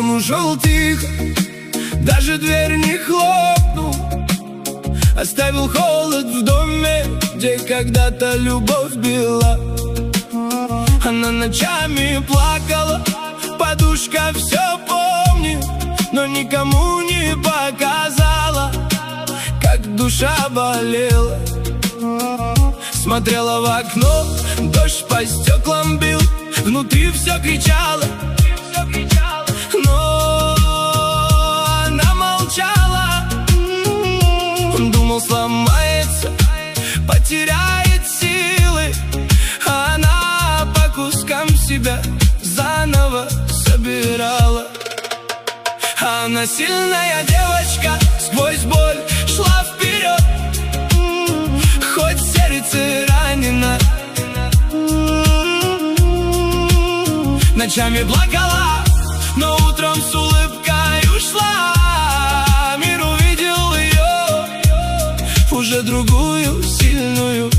Он ушел тихо, даже дверь не хлопнул, оставил холод в доме, где когда-то любовь была. Она ночами плакала, подушка все помнит, но никому не показала, как душа болела. Смотрела в окно, дождь по стеклам бил, внутри все кричало, но она молчала. Думал, сломается, потеряет силы, а она по кускам себя заново собирала. Она сильная девочка, сквозь боль шла вперед, хоть сердце ранено. Ночами плакала, но утром с улыбкой ушла. Мир увидел ее, уже другую, сильную.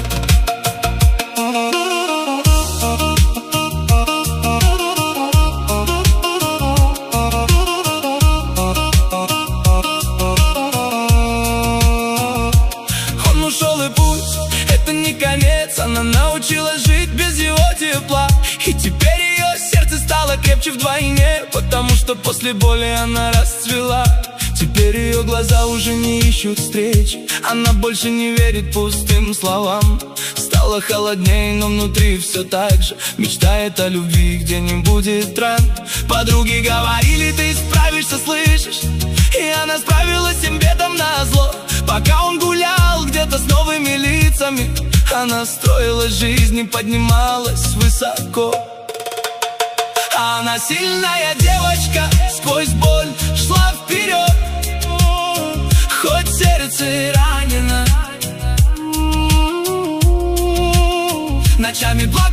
Он ушел, и пусть это не конец, она научилась жить без его тепла. И теперь ее сердце стало крепче вдвойне, потому что после боли она расцвела. Теперь ее глаза уже не ищут встречи, она больше не верит пустым словам. Стало холодней, но внутри все так же мечтает о любви, где не будет ран. Подруги говорили, ты справишься, слышишь? И она справилась всем бедам назло. Пока он гулял где-то с новыми лицами, она строила жизнь и поднималась высоко. Она сильная девочка, сквозь боль шла вперед, хоть сердце ранено. Ночами